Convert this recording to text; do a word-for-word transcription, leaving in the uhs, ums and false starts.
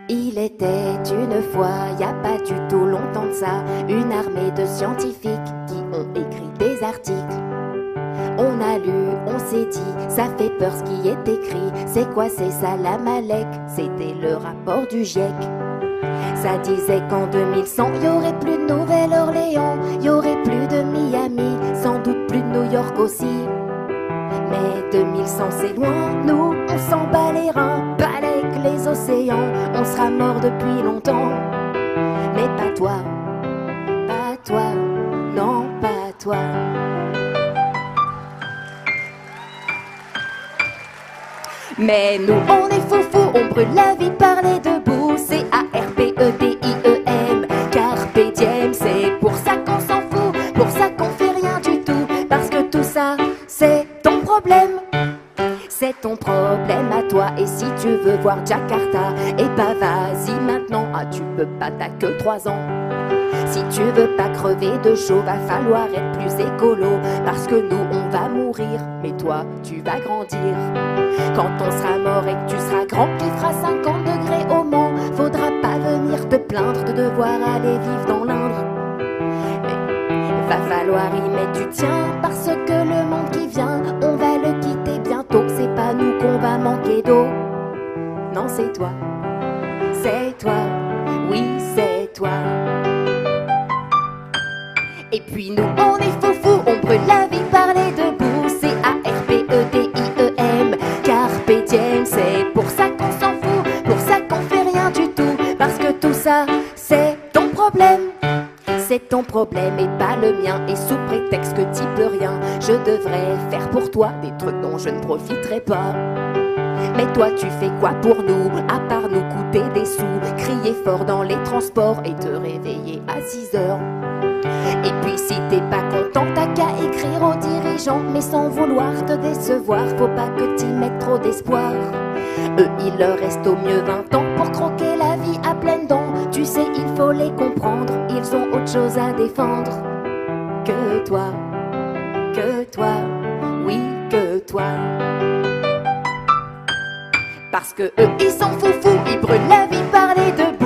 Il était une fois, y a pas du tout longtemps de ça, une armée de scientifiques qui ont écrit des articles. On a lu, on s'est dit, ça fait peur ce qui est écrit. C'est quoi, c'est ça la Malek? C'était le rapport du GIEC. Ça disait qu'en deux mille cent, y aurait plus de Nouvelle-Orléans, y aurait plus de Miami, sans doute plus de New York aussi. Mais deux mille cent c'est loin, nous on s'en bat les reins, balèque les océans, on sera mort depuis longtemps. Mais pas toi, pas toi, non pas toi. Mais nous on est foufou, on brûle la vie de parler debout. C'est A R P E D I E M, Carpe Diem. C'est pour ça qu'on s'en fout, pour ça qu'on fait rien du tout. Parce que tout ça, c'est ton problème. C'est ton problème à toi. Et si tu veux voir Jakarta, eh bah vas-y maintenant. Ah tu peux pas, t'as que trois ans. Si tu veux pas crever de chaud, va falloir être plus écolo. Parce que nous on va mourir, mais toi tu vas grandir. Quand on sera mort et que tu seras grand, qu'il fera cinquante degrés au Mans, faudra pas venir te plaindre de devoir aller vivre dans l'Indre. Mais va falloir y mettre du tien, parce que le monde qui vient, on va le quitter bientôt. C'est pas nous qu'on va manquer d'eau. Non c'est toi, c'est toi, oui c'est toi. Et puis nous on est foufou, on brûle la vie, parler debout. C'est A R P E D I E M, Carpe Diem. C'est pour ça qu'on s'en fout, pour ça qu'on fait rien du tout. Parce que tout ça, c'est ton problème. C'est ton problème et pas le mien. Et sous prétexte que t'y peux rien, je devrais faire pour toi des trucs dont je ne profiterai pas. Mais toi tu fais quoi pour nous, à part nous coûter des sous, crier fort dans les transports et te réveiller à six heures. Et puis si t'es pas content, t'as qu'à écrire aux dirigeants, mais sans vouloir te décevoir, faut pas que t'y mettes trop d'espoir. Eux il leur reste au mieux vingt ans pour croquer la vie à pleines dents. Tu sais il faut les comprendre, ils ont autre chose à défendre. Que toi, que toi, oui que toi. Parce que eux ils sont foufous, ils brûlent la vie par les deux bouts.